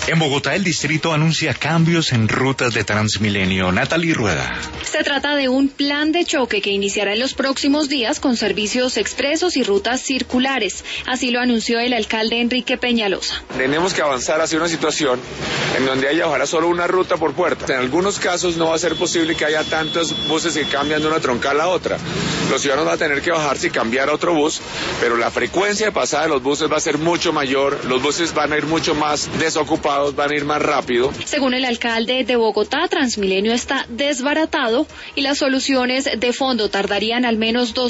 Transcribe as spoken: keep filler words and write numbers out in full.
En Bogotá, el distrito anuncia cambios en rutas de Transmilenio. Natalie Rueda. Se trata de un plan de choque que iniciará en los próximos días con servicios expresos y rutas circulares. Así lo anunció el alcalde Enrique Peñalosa. Tenemos que avanzar hacia una situación en donde haya ojalá solo una ruta por puerta. En algunos casos no va a ser posible que haya tantos buses que cambian de una troncal a otra. Los ciudadanos van a tener que bajarse y cambiar a otro bus, pero la frecuencia de pasada de los buses va a ser mucho mayor. Los buses van a ir mucho más desocupados, van a ir más rápido. Según el alcalde de Bogotá, Transmilenio está desbaratado y las soluciones de fondo tardarían al menos dos